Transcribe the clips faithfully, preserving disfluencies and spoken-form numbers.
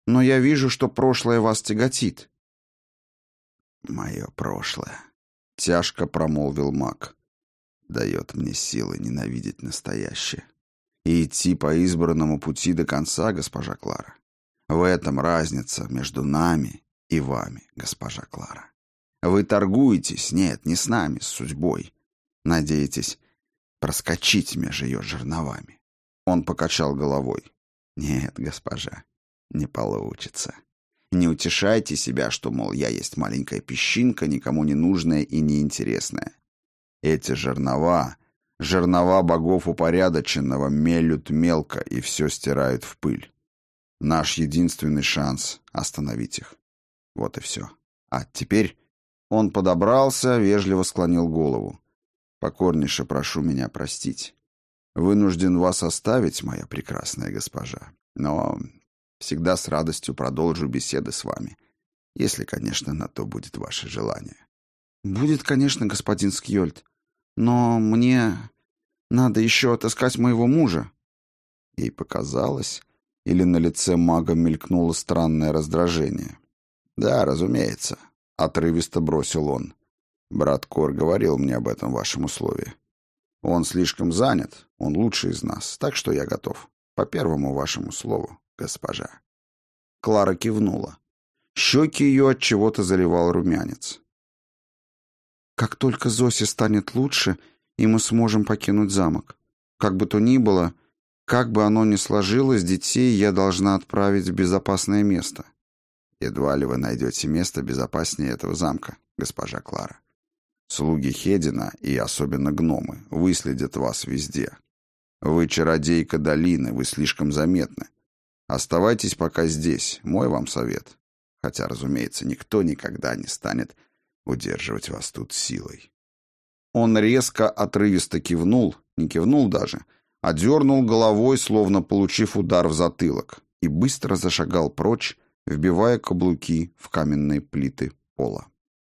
но я вижу, что прошлое вас тяготит». «Мое прошлое», — тяжко промолвил маг, — «дает мне силы ненавидеть настоящее и идти по избранному пути до конца, госпожа Клара. В этом разница между нами и вами, госпожа Клара. Вы торгуетесь, нет, не с нами, с судьбой. Надеетесь проскочить между ее жерновами». Он покачал головой. «Нет, госпожа, не получится. Не утешайте себя, что, мол, я есть маленькая песчинка, никому не нужная и неинтересная. Эти жернова, жернова богов упорядоченного, мелют мелко и все стирают в пыль. Наш единственный шанс — остановить их. Вот и все. А теперь...» Он подобрался, вежливо склонил голову. «Покорнейше прошу меня простить. Вынужден вас оставить, моя прекрасная госпожа, но всегда с радостью продолжу беседы с вами, если, конечно, на то будет ваше желание». «Будет, конечно, господин Скьольд, но мне надо еще отыскать моего мужа». Ей показалось, или на лице мага мелькнуло странное раздражение. «Да, разумеется», — отрывисто бросил он. «Брат Кор говорил мне об этом вашем условии. Он слишком занят, он лучший из нас, так что я готов. По первому вашему слову, госпожа». Клара кивнула. Щеки ее от чего-то заливал румянец. «Как только Зосе станет лучше, и мы сможем покинуть замок. Как бы то ни было, как бы оно ни сложилось, детей я должна отправить в безопасное место». «Едва ли вы найдете место безопаснее этого замка, госпожа Клара. Слуги Хедина, и особенно гномы, выследят вас везде. Вы чародейка долины, вы слишком заметны. Оставайтесь пока здесь, мой вам совет. Хотя, разумеется, никто никогда не станет удерживать вас тут силой». Он резко, отрывисто кивнул, не кивнул даже, а дернул головой, словно получив удар в затылок, и быстро зашагал прочь, вбивая каблуки в каменные плиты пола.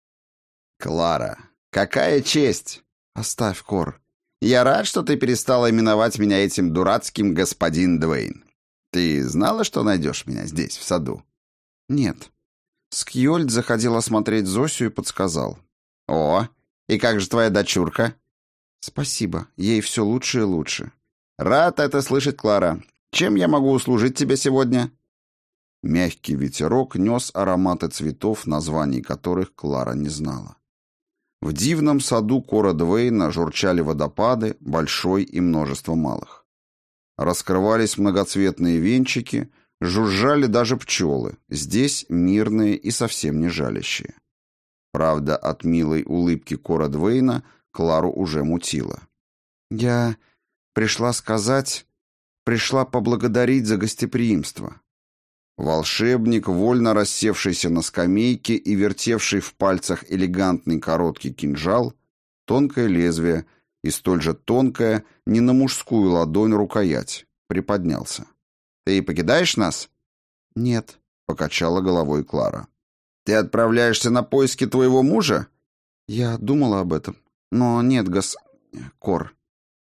«Клара, какая честь!» «Оставь, Кор. Я рад, что ты перестала именовать меня этим дурацким господин Двейн. Ты знала, что найдешь меня здесь, в саду?» «Нет». Скьольд заходил осмотреть Зосю и подсказал. «О, и как же твоя дочурка?» «Спасибо, ей все лучше и лучше». «Рад это слышать, Клара. Чем я могу услужить тебе сегодня?» Мягкий ветерок нес ароматы цветов, названий которых Клара не знала. В дивном саду Кора Двейна журчали водопады, большой и множество малых. Раскрывались многоцветные венчики, жужжали даже пчелы, здесь мирные и совсем не жалящие. Правда, от милой улыбки Кора Двейна Клару уже мутило. «Я пришла сказать, пришла поблагодарить за гостеприимство». Волшебник, вольно рассевшийся на скамейке и вертевший в пальцах элегантный короткий кинжал, тонкое лезвие и столь же тонкая, не на мужскую ладонь рукоять, приподнялся. «Ты покидаешь нас?» «Нет», — покачала головой Клара. «Ты отправляешься на поиски твоего мужа?» «Я думала об этом, но нет, гос... Кор».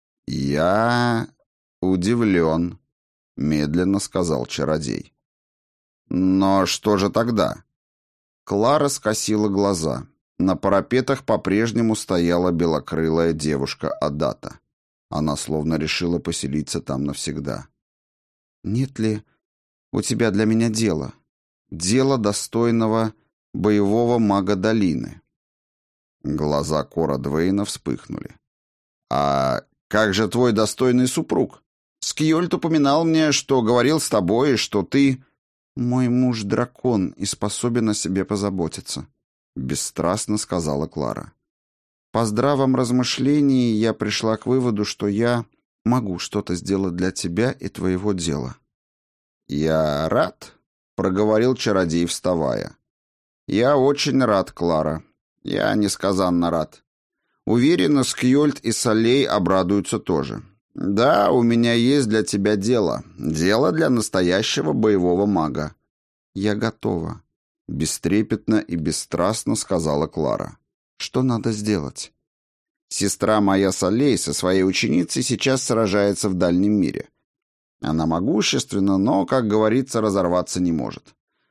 «Я удивлен», — медленно сказал чародей. «Но что же тогда?» Клара скосила глаза. На парапетах по-прежнему стояла белокрылая девушка Адата. Она словно решила поселиться там навсегда. «Нет ли у тебя для меня дела? Дело достойного боевого мага долины?» Глаза Кора Двейна вспыхнули. «А как же твой достойный супруг? Скьольд упоминал мне, что говорил с тобой, что ты...» «Мой муж дракон и способен о себе позаботиться», — бесстрастно сказала Клара. «По здравом размышлении я пришла к выводу, что я могу что-то сделать для тебя и твоего дела». «Я рад», — проговорил чародей, вставая. «Я очень рад, Клара. Я несказанно рад. Уверен, Скьольд и Солей обрадуются тоже. Да, у меня есть для тебя дело. Дело для настоящего боевого мага». «Я готова», — бестрепетно и бесстрастно сказала Клара. «Что надо сделать?» «Сестра моя Солей со своей ученицей сейчас сражается в дальнем мире. Она могущественна, но, как говорится, разорваться не может.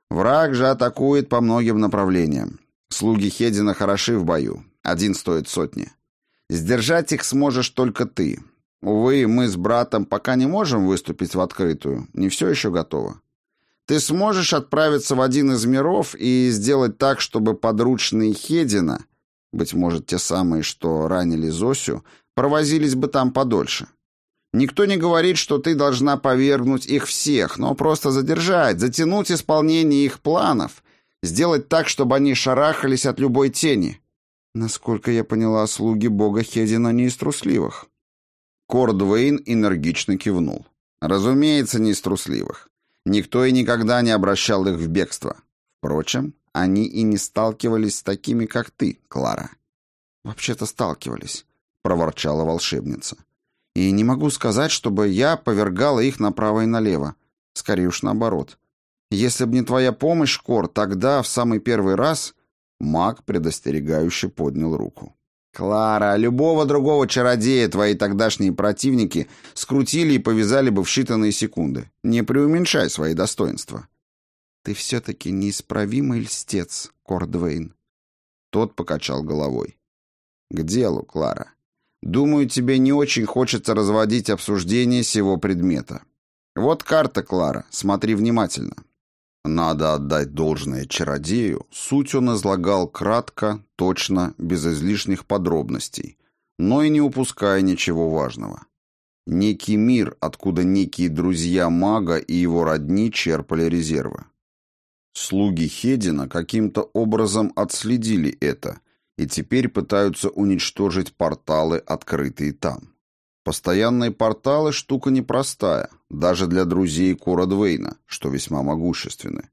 Враг же атакует по многим направлениям. Слуги Хедина хороши в бою. Один стоит сотни. Сдержать их сможешь только ты. Увы, мы с братом пока не можем выступить в открытую. Не все еще готово. Ты сможешь отправиться в один из миров и сделать так, чтобы подручные Хедина, быть может, те самые, что ранили Зосю, провозились бы там подольше. Никто не говорит, что ты должна повергнуть их всех, но просто задержать, затянуть исполнение их планов, сделать так, чтобы они шарахались от любой тени. Насколько я поняла, слуги бога Хедина не из трусливых. Кор Двейн энергично кивнул. Разумеется, не из трусливых. Никто и никогда не обращал их в бегство. Впрочем, они и не сталкивались с такими, как ты, Клара. «Вообще-то сталкивались», — проворчала волшебница. «И не могу сказать, чтобы я повергала их направо и налево. Скорее уж наоборот. Если бы не твоя помощь, Кор, тогда, в самый первый раз...» Маг предостерегающе поднял руку. «Клара, любого другого чародея твои тогдашние противники скрутили и повязали бы в считанные секунды. Не преуменьшай свои достоинства». «Ты все-таки неисправимый льстец, Кор Двейн». Тот покачал головой. «К делу, Клара. Думаю, тебе не очень хочется разводить обсуждение сего предмета. Вот карта, Клара, смотри внимательно». Надо отдать должное чародею, суть он излагал кратко, точно, без излишних подробностей, но и не упуская ничего важного. Некий мир, откуда некие друзья мага и его родни черпали резервы. Слуги Хедина каким-то образом отследили это и теперь пытаются уничтожить порталы, открытые там. Постоянные порталы – штука непростая, даже для друзей Кора Двейна, что весьма могущественны.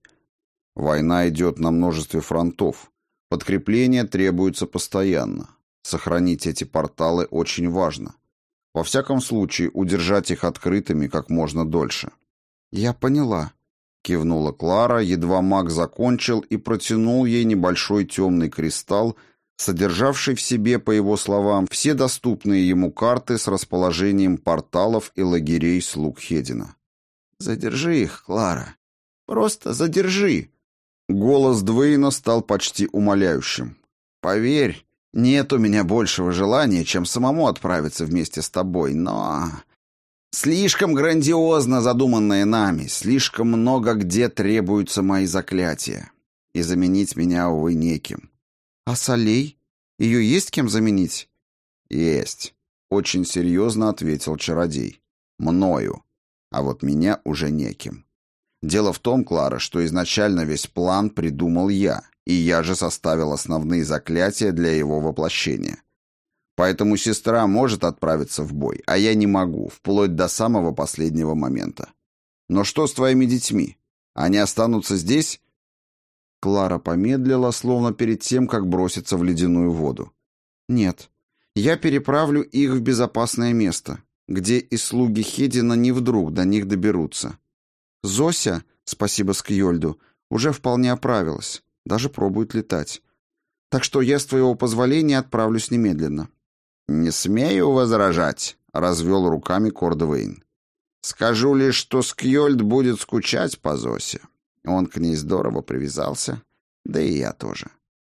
Война идет на множестве фронтов. Подкрепление требуется постоянно. Сохранить эти порталы очень важно. Во всяком случае, удержать их открытыми как можно дольше. «Я поняла», – кивнула Клара, едва маг закончил и протянул ей небольшой темный кристалл, содержавший в себе, по его словам, все доступные ему карты с расположением порталов и лагерей слуг Хедина. «Задержи их, Клара. Просто задержи!» Голос Двейна стал почти умоляющим. «Поверь, нет у меня большего желания, чем самому отправиться вместе с тобой, но... Слишком грандиозно задуманное нами, слишком много где требуются мои заклятия, и заменить меня, увы, неким». «А Солей? Ее есть кем заменить?» «Есть», — очень серьезно ответил чародей. «Мною. А вот меня уже неким. Дело в том, Клара, что изначально весь план придумал я, и я же составил основные заклятия для его воплощения. Поэтому сестра может отправиться в бой, а я не могу, вплоть до самого последнего момента. Но что с твоими детьми? Они останутся здесь?» Клара помедлила, словно перед тем, как броситься в ледяную воду. «Нет, я переправлю их в безопасное место, где и слуги Хедина не вдруг до них доберутся. Зося, спасибо Скьёльду, уже вполне оправилась, даже пробует летать. Так что я, с твоего позволения, отправлюсь немедленно». «Не смею возражать», — развел руками Кор Двейн. «Скажу лишь, что Скьёльд будет скучать по Зосе. Он к ней здорово привязался, да и я тоже».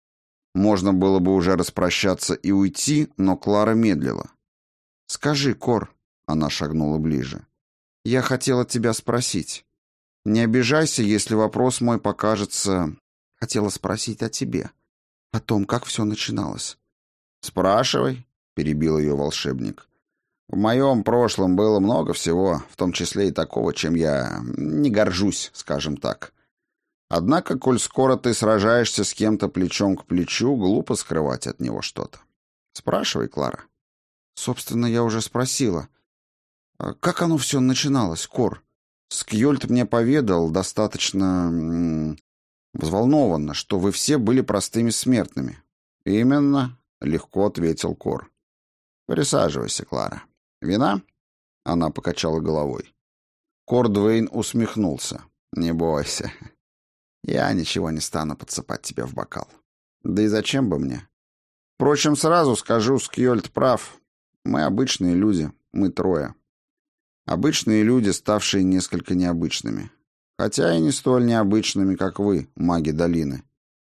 Можно было бы уже распрощаться и уйти, но Клара медлила. «Скажи, Кор», — она шагнула ближе, — «я хотела тебя спросить. Не обижайся, если вопрос мой покажется... Хотела спросить о тебе, о том, как все начиналось». «Спрашивай», — перебил ее волшебник. «В моем прошлом было много всего, в том числе и такого, чем я не горжусь, скажем так. Однако, коль скоро ты сражаешься с кем-то плечом к плечу, глупо скрывать от него что-то. Спрашивай, Клара». «Собственно, я уже спросила. Как оно все начиналось, Кор? Скьёльд мне поведал достаточно м -м, взволнованно, что вы все были простыми смертными». «Именно», — легко ответил Кор. «Присаживайся, Клара. Вина?» Она покачала головой. Кор Двейн усмехнулся. «Не бойся. Я ничего не стану подсыпать тебе в бокал. Да и зачем бы мне? Впрочем, сразу скажу, Скьёльд прав. Мы обычные люди, мы трое. Обычные люди, ставшие несколько необычными. Хотя и не столь необычными, как вы, маги долины.